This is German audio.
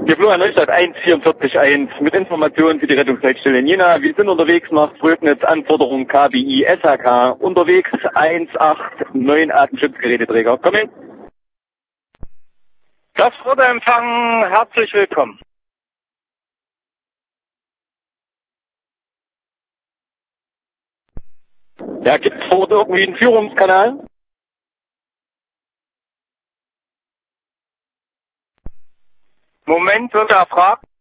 Wir flogen Neustadt 1441 mit Informationen für die Rettungsleitstelle in Jena. Wir sind unterwegs nach Fröbnitz, Anforderung KBI SHK, unterwegs 189 Atemschutzgeräteträger. Komm hin. Das wurde empfangen. Herzlich willkommen. Ja, gibt es vor Ort irgendwie einen Führungskanal? Moment, wird erfragt.